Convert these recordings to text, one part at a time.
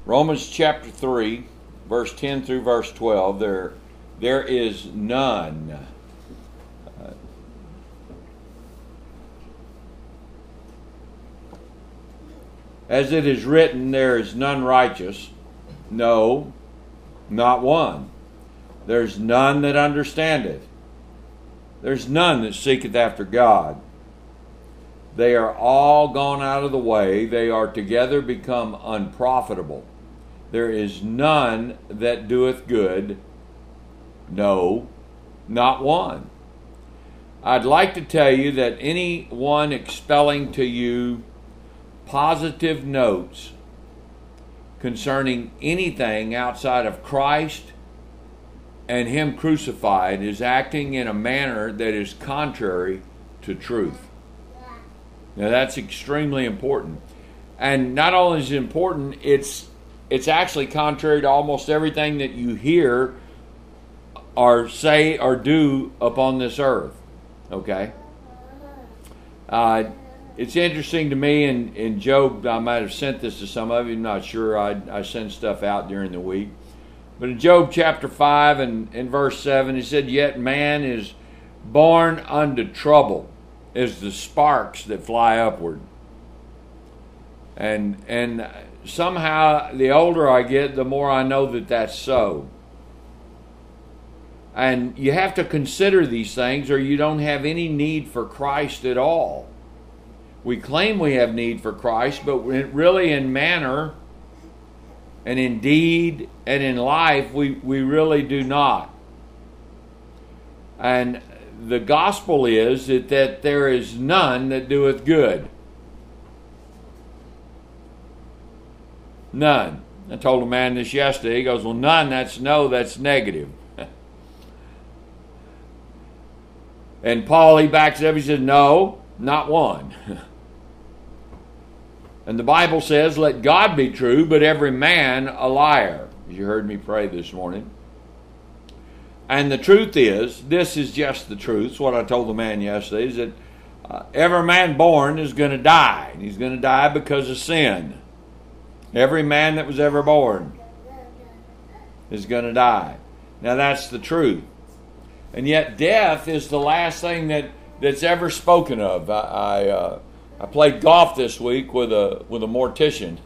Romans chapter 3, verse 10 through verse 12, there is none. As it is written, there is none righteous. No, not one. There's none that understandeth. There's none that seeketh after God. They are all gone out of the way. They are together become unprofitable. There is none that doeth good. No, not one. I'd like to tell you that anyone expelling to you positive notes concerning anything outside of Christ and Him crucified is acting in a manner that is contrary to truth. Now that's extremely important. And not only is it important, it's actually contrary to almost everything that you hear or say or do upon this earth. Okay? It's interesting to me, in Job, I might have sent this to some of you, I'm not sure, I send stuff out during the week. But in Job chapter 5 and in verse 7, he said, "Yet man is born unto trouble as the sparks that fly upward." And somehow the older I get, the more I know that that's so. And you have to consider these things or you don't have any need for Christ at all. We claim we have need for Christ, but really in manner and in deed and in life, we really do not. And the gospel is that there is none that doeth good. None. I told a man this yesterday. He goes, "Well, none, that's no, that's negative." And Paul, he backs it up. He says, "No, not one." And the Bible says, "Let God be true, but every man a liar," as you heard me pray this morning. And the truth is, this is just the truth. It's what I told the man yesterday, is that every man born is going to die. And he's going to die because of sin. Every man that was ever born is going to die. Now that's the truth. And yet death is the last thing that's ever spoken of. I played golf this week with a mortician.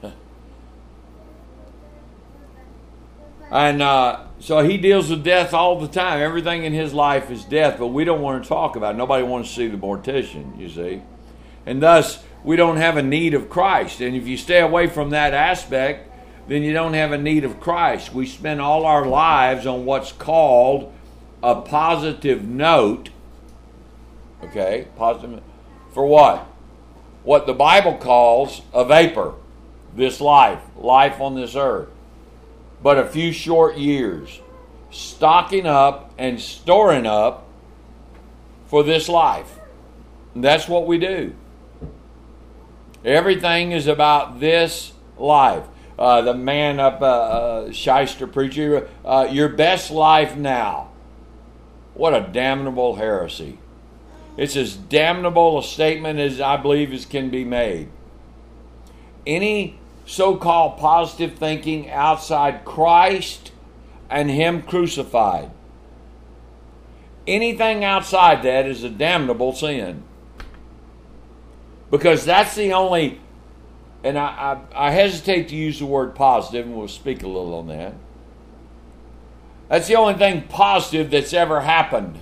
And so he deals with death all the time. Everything in his life is death, but we don't want to talk about it. Nobody wants to see the mortician, you see. And thus, we don't have a need of Christ. And if you stay away from that aspect, then you don't have a need of Christ. We spend all our lives on what's called a positive note. Okay, positive. For what? What the Bible calls a vapor. This life on this earth. But a few short years. Stocking up and storing up for this life. And that's what we do. Everything is about this life. The man up, Shyster preacher, your best life now. What a damnable heresy. It's as damnable a statement as I believe as can be made. Any so-called positive thinking outside Christ and Him crucified. Anything outside that is a damnable sin. Because that's the only, and I hesitate to use the word positive, and we'll speak a little on that. That's the only thing positive that's ever happened.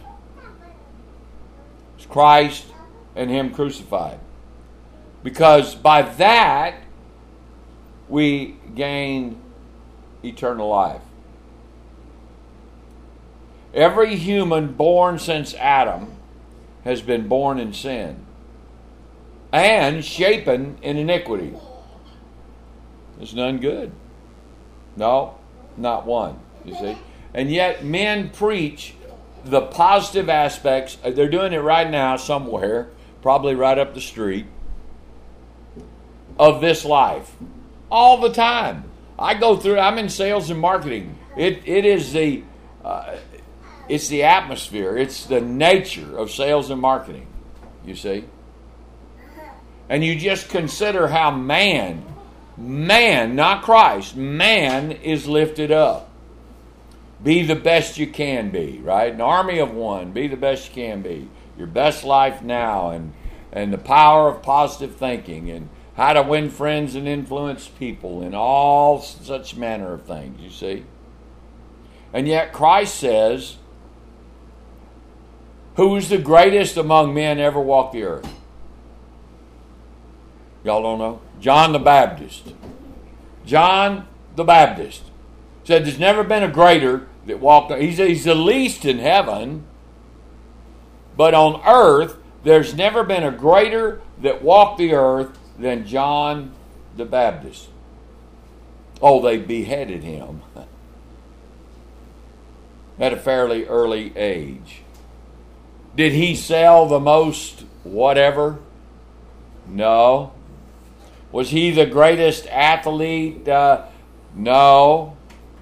It's Christ and Him crucified. Because by that, we gain eternal life. Every human born since Adam has been born in sin and shapen in iniquity. There's none good. No, not one, you see. And yet men preach the positive aspects. They're doing it right now somewhere, probably right up the street, of this life. All the time. I go through, I'm in sales and marketing. It is it's the atmosphere. It's the nature of sales and marketing, you see. And you just consider how man man, not Christ, man is lifted up. Be the best you can be, right? An army of one, be the best you can be. Your best life now, and the power of positive thinking, and how to win friends and influence people, and all such manner of things, you see. And yet Christ says, who is the greatest among men ever walked the earth? Y'all don't know? John the Baptist. John the Baptist said there's never been a greater that walked. He's the least in heaven, but on earth there's never been a greater that walked the earth than John the Baptist. Oh, they beheaded him at a fairly early age. Did he sell the most whatever? No. Was he the greatest athlete? No.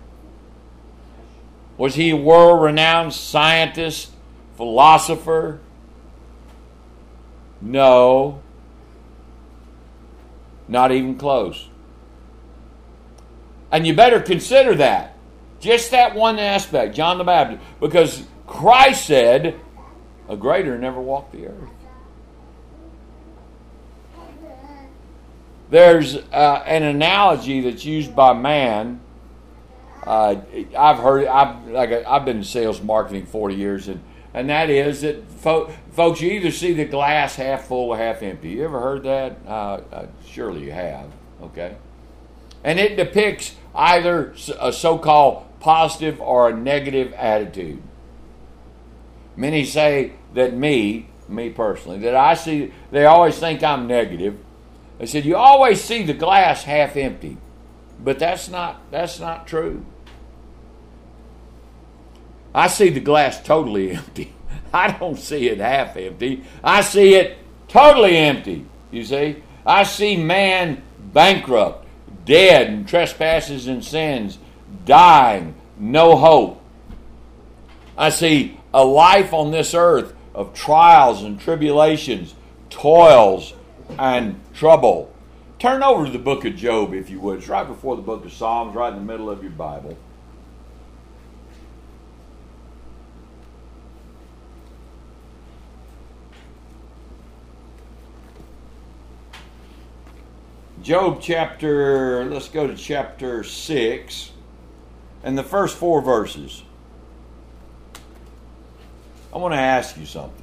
Was he a world-renowned scientist, philosopher? No. Not even close. And you better consider that. Just that one aspect, John the Baptist. Because Christ said, a greater never walked the earth. There's an analogy that's used by man. I've been in sales marketing 40 years, and that is that folks, you either see the glass half full or half empty. You ever heard that? Surely you have. Okay, and it depicts either a so-called positive or a negative attitude. Many say that me personally, that I see, they always think I'm negative. They said, you always see the glass half empty. But that's not true. I see the glass totally empty. I don't see it half empty. I see it totally empty, you see. I see man bankrupt, dead in trespasses and sins, dying, no hope. I see a life on this earth of trials and tribulations, toils and trouble. Turn over to the book of Job, if you would. It's right before the book of Psalms, right in the middle of your Bible. Job chapter, let's go to chapter 6, and the first 4 verses. I want to ask you something.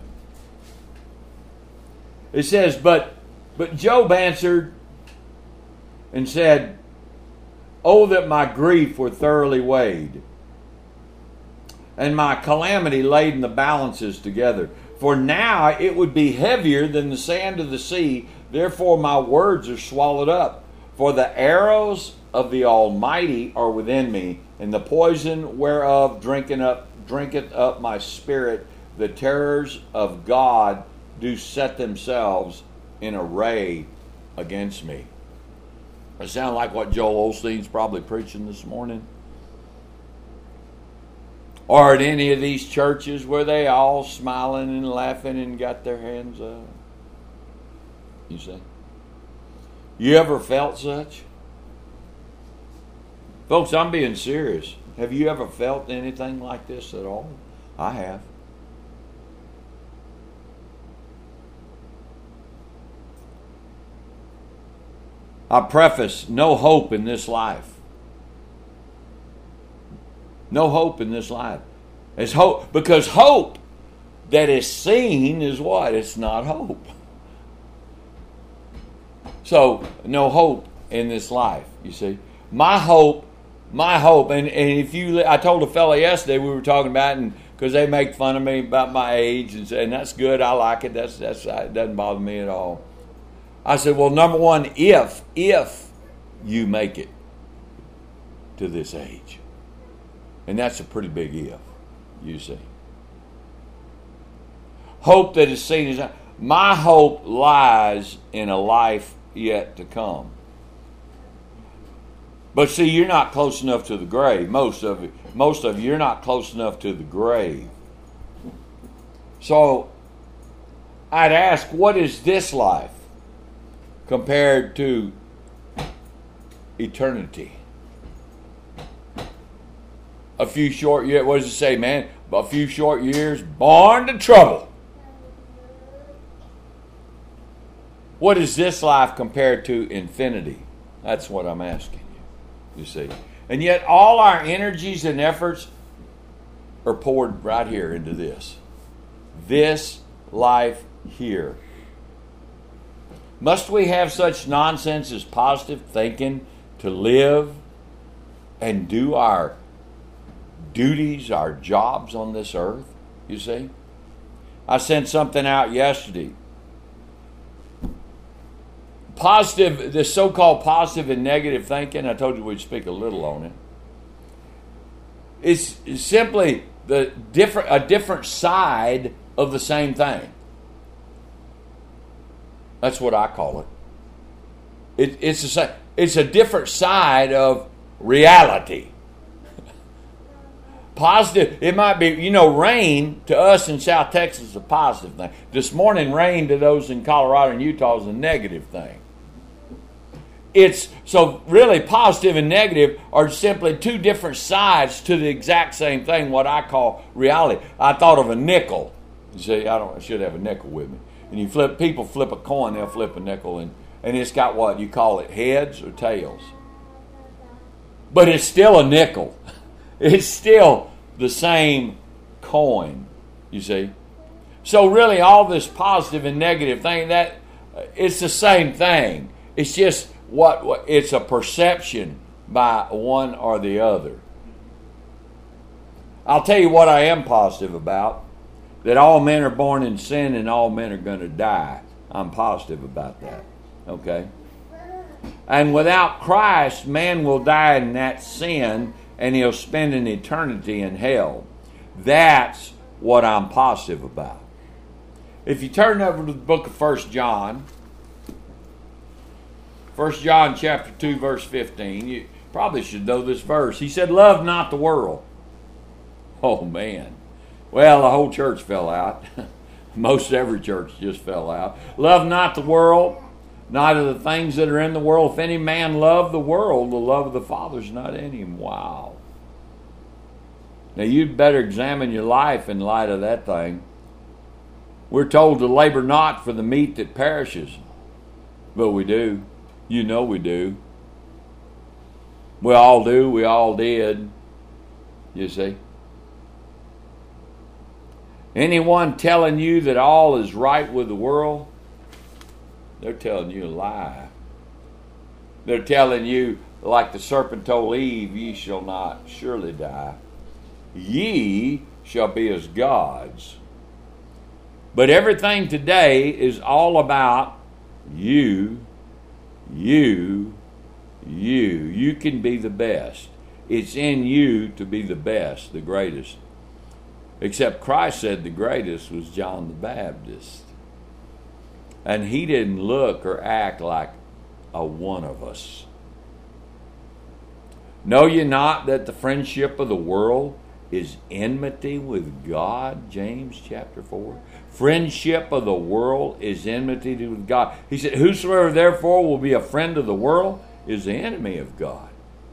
It says, But Job answered and said, Oh, that my grief were thoroughly weighed, and my calamity laid in the balances together. For now it would be heavier than the sand of the sea, therefore my words are swallowed up. For the arrows of the Almighty are within me, and the poison whereof drinketh up my spirit. The terrors of God do set themselves in array against me. It sound like what Joel Osteen's probably preaching this morning. Or at any of these churches where they all smiling and laughing and got their hands up. You see? You ever felt such? Folks, I'm being serious. Have you ever felt anything like this at all? I have. I preface, no hope in this life. No hope in this life. It's hope, because hope that is seen is what? It's not hope. So, no hope in this life, you see. My hope, and if you, I told a fellow yesterday, we were talking about, and because they make fun of me about my age, and that's good, I like it, it doesn't bother me at all. I said, well, number one, if you make it to this age. And that's a pretty big if, you see. Hope that is seen as, my hope lies in a life yet to come. But see, you're not close enough to the grave. Most of you, you're not close enough to the grave. So, I'd ask, what is this life compared to eternity. A few short years, what does it say, man? A few short years, born to trouble. What is this life compared to infinity? That's what I'm asking you see. And yet all our energies and efforts are poured right here into this. This life here. Must we have such nonsense as positive thinking to live and do our duties, our jobs on this earth? You see? I sent something out yesterday. Positive, this so-called positive and negative thinking, I told you we'd speak a little on it. It's simply a different side of the same thing. That's what I call it. It's a different side of reality. Positive, it might be, rain to us in South Texas is a positive thing. This morning, rain to those in Colorado and Utah is a negative thing. So really positive and negative are simply two different sides to the exact same thing, what I call reality. I thought of a nickel. You see, I should have a nickel with me. And people flip a coin, they'll flip a nickel, and it's got what you call it, heads or tails. But it's still a nickel. It's still the same coin, you see. So really all this positive and negative thing, that it's the same thing. It's just what it's a perception by one or the other. I'll tell you what I am positive about, that all men are born in sin and all men are going to die. I'm positive about that. Okay? And without Christ, man will die in that sin and he'll spend an eternity in hell. That's what I'm positive about. If you turn over to the book of 1 John, 1 John chapter 2, verse 15, you probably should know this verse. He said, love not the world. Oh, man. Well, the whole church fell out. Most every church just fell out. Love not the world, neither the things that are in the world. If any man love the world, the love of the Father is not in him. Wow. Now, you'd better examine your life in light of that thing. We're told to labor not for the meat that perishes. But we do. You know we do. We all do. We all did. You see? Anyone telling you that all is right with the world, they're telling you a lie. They're telling you, like the serpent told Eve, ye shall not surely die. Ye shall be as gods. But everything today is all about you. You can be the best. It's in you to be the best, the greatest. Except Christ said the greatest was John the Baptist. And he didn't look or act like a one of us. Know ye not that the friendship of the world is enmity with God? James chapter 4. Friendship of the world is enmity with God. He said, whosoever therefore will be a friend of the world is the enemy of God.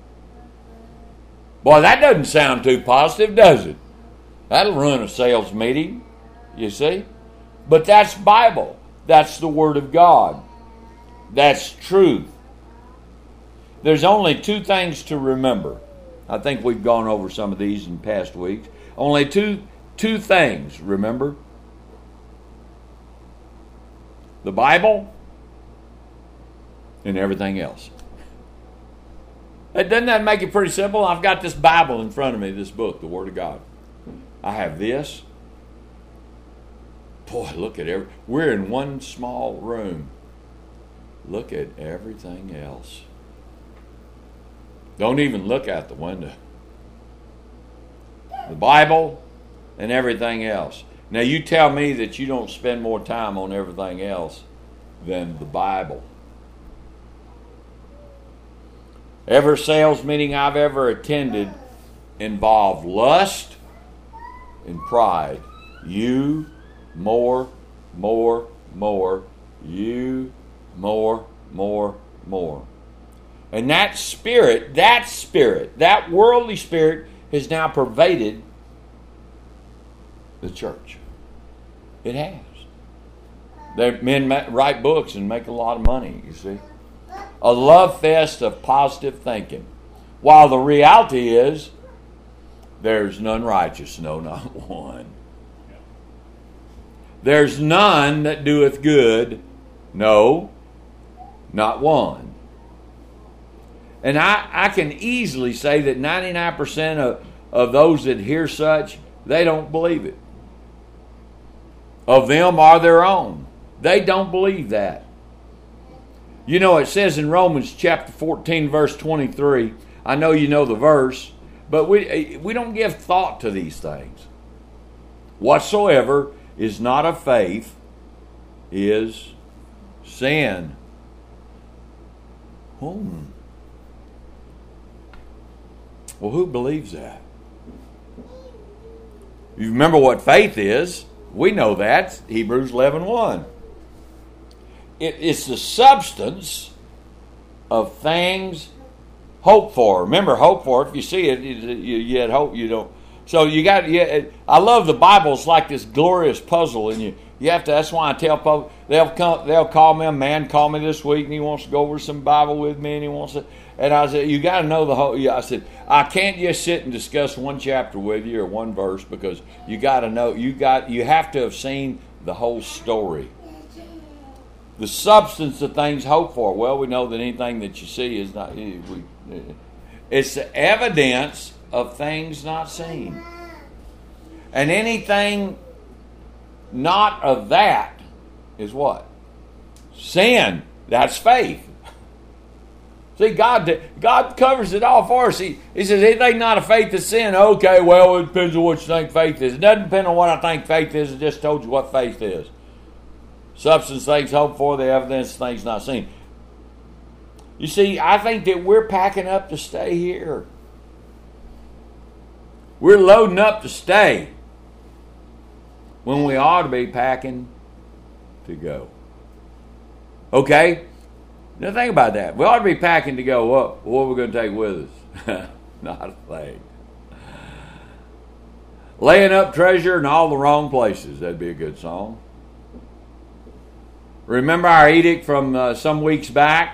Boy, that doesn't sound too positive, does it? That'll ruin a sales meeting, you see. But that's Bible. That's the Word of God. That's truth. There's only two things to remember. I think we've gone over some of these in past weeks. Only two things, remember. The Bible and everything else. Doesn't that make it pretty simple? I've got this Bible in front of me, this book, the Word of God. I have this. Boy, look at we're in one small room. Look at everything else. Don't even look out the window. The Bible and everything else. Now you tell me that you don't spend more time on everything else than the Bible. Every sales meeting I've ever attended involved lust and pride. You, more. You, more. And that spirit, that worldly spirit has now pervaded the church. It has. Men write books and make a lot of money, you see. A love fest of positive thinking. While the reality is, there's none righteous, no, not one. There's none that doeth good, no, not one. And I can easily say that 99% of those that hear such, they don't believe it. Of them are their own. They don't believe that. You know, it says in Romans chapter 14, verse 23, I know you know the verse, but we don't give thought to these things. Whatsoever is not of faith is sin. Well, who believes that? You remember what faith is. We know that. Hebrews 11:1. It's the substance of things hoped for. Remember, hope for. If you see it, you had hope. You don't. So you got. I love the Bible. It's like this glorious puzzle, and you have to. That's why I tell people they'll call me. A man called me this week, and he wants to go over some Bible with me, and he wants to. And I said, you got to know the whole. I said, I can't just sit and discuss one chapter with you or one verse, because you got to know. You have to have seen the whole story. The substance of things hoped for. Well, we know that anything that you see is not. It's the evidence of things not seen. And anything not of that is what? Sin. That's faith. See, God covers it all for us. He says, anything not of faith is sin. Okay, well, it depends on what you think faith is. It doesn't depend on what I think faith is. It just told you what faith is. Substance things hoped for, the evidence things not seen. You see, I think that we're packing up to stay here. We're loading up to stay when we ought to be packing to go. Okay? Now think about that. We ought to be packing to go. What are we going to take with us? Not a thing. Laying up treasure in all the wrong places. That'd be a good song. Remember our edict from some weeks back?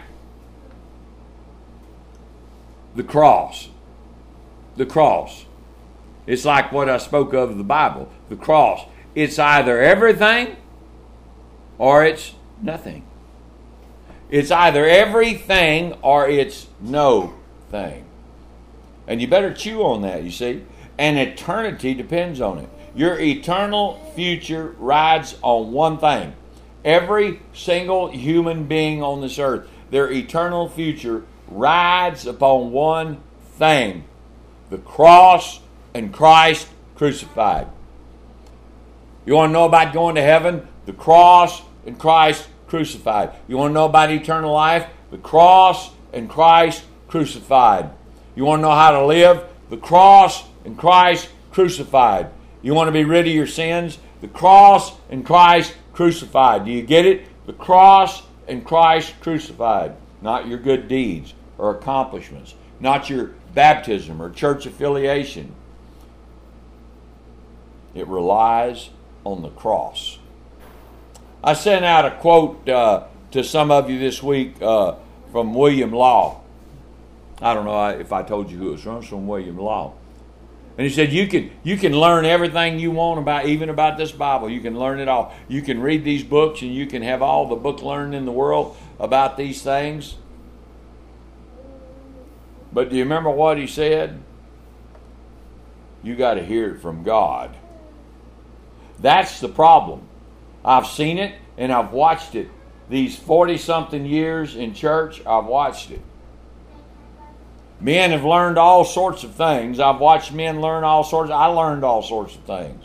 The cross. The cross. It's like what I spoke of in the Bible. The cross. It's either everything or it's nothing. It's either everything or it's no thing. And you better chew on that, you see. And eternity depends on it. Your eternal future rides on one thing. Every single human being on this earth, their eternal future rides upon one thing. The cross and Christ crucified. You want to know about going to heaven? The cross and Christ crucified. You want to know about eternal life? The cross and Christ crucified. You want to know how to live? The cross and Christ crucified. You want to be rid of your sins? The cross and Christ crucified. Do you get it? The cross and Christ crucified. Not your good deeds or accomplishments. Not your baptism or church affiliation. It relies on the cross. I sent out a quote to some of you this week from William Law. I don't know if I told you who it was from. It's from William Law. And he said, you can learn everything you want even about this Bible. You can learn it all. You can read these books and you can have all the book learning in the world about these things. But do you remember what he said? You got to hear it from God. That's the problem. I've seen it and I've watched it. These 40-something years in church, I've watched it. Men have learned all sorts of things. I've watched men learn all sorts. I learned all sorts of things.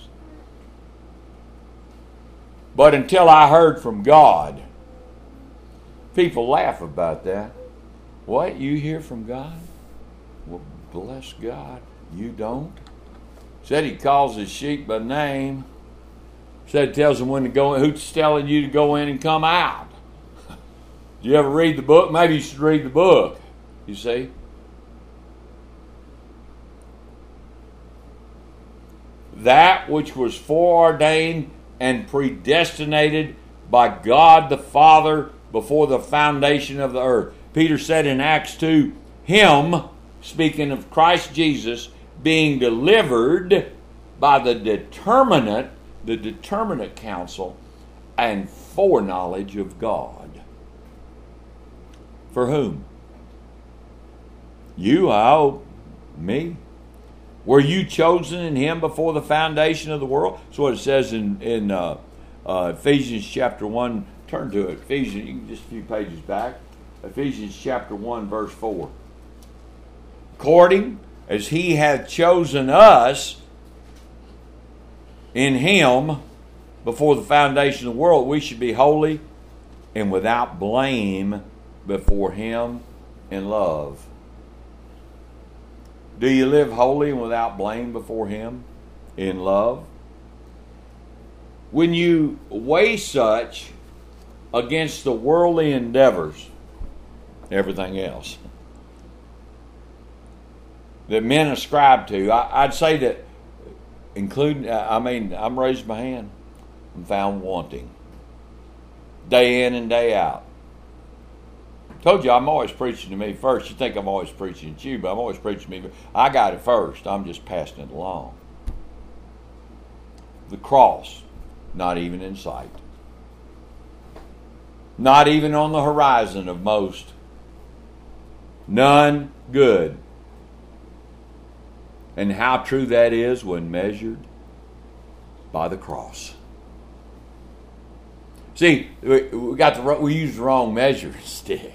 But until I heard from God, people laugh about that. What? You hear from God? Well, bless God. You don't? Said he calls his sheep by name. Said he tells them when to go in. Who's telling you to go in and come out? Do you ever read the book? Maybe you should read the book. You see? That which was foreordained and predestinated by God the Father before the foundation of the earth. Peter said in Acts 2, Him, speaking of Christ Jesus, being delivered by the determinate counsel and foreknowledge of God. For whom? You, I hope. Me. Were you chosen in Him before the foundation of the world? That's what it says in Ephesians chapter 1. Turn to it. Ephesians, you can just a few pages back. Ephesians chapter 1, verse 4. According as He hath chosen us in Him before the foundation of the world, we should be holy and without blame before Him in love. Do you live holy and without blame before Him in love? When you weigh such against the worldly endeavors, everything else that men ascribe to, I'd say that, including, I'm raising my hand, I'm found wanting. Day in and day out. Told you I'm always preaching to me first. You think I'm always preaching to you, but I'm always preaching to me. I got it first. I'm just passing it along. The cross, not even in sight. Not even on the horizon of most. None good. And how true that is when measured by the cross. See, we use the wrong measuring stick.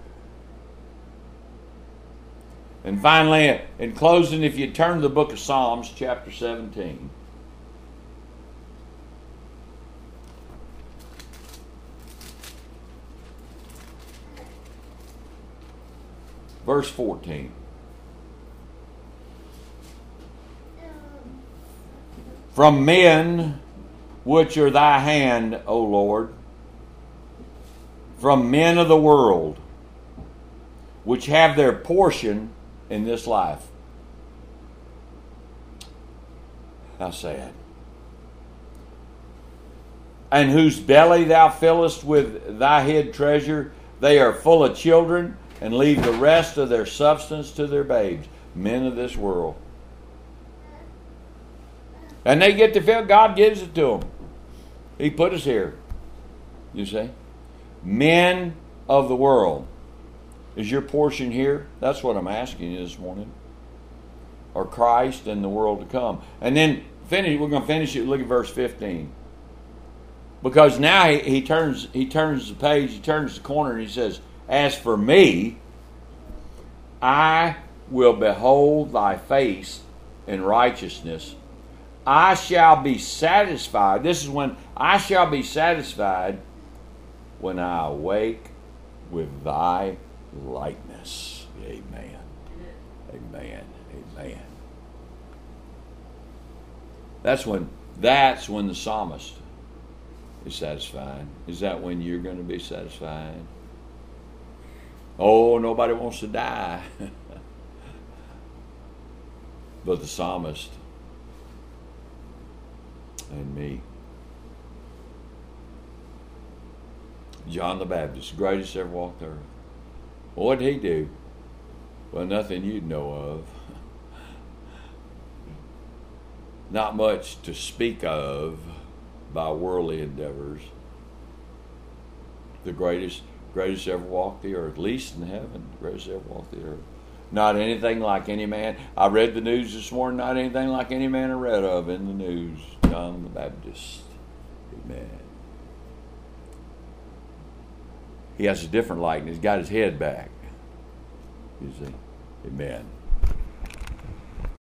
And finally, in closing, if you turn to the book of Psalms, chapter 17. Verse 14. From men which are thy hand, O Lord, from men of the world, which have their portion in this life. How sad. And whose belly thou fillest with thy hid treasure, they are full of children, and leave the rest of their substance to their babes. Men of this world. And they get to feel God gives it to them. He put us here. You see? Men of the world. Is your portion here? That's what I'm asking you this morning. Or Christ and the world to come. And then we're going to finish it. Look at verse 15. Because now he turns the page, he turns the corner, and he says, as for me, I will behold thy face in righteousness. I shall be satisfied. This is when I shall be satisfied when I awake with thy likeness. Amen. Amen. Amen. That's when the psalmist is satisfied. Is that when you're going to be satisfied? Oh, nobody wants to die. But the psalmist and me. John the Baptist, greatest ever walked the earth. What did he do? Well, nothing you'd know of. Not much to speak of by worldly endeavors. The greatest ever walked the earth, least in heaven, greatest ever walked the earth. Not anything like any man. I read the news this morning, not anything like any man I read of in the news. John the Baptist. Amen. He has a different likeness. He's got his head back. You see? Amen.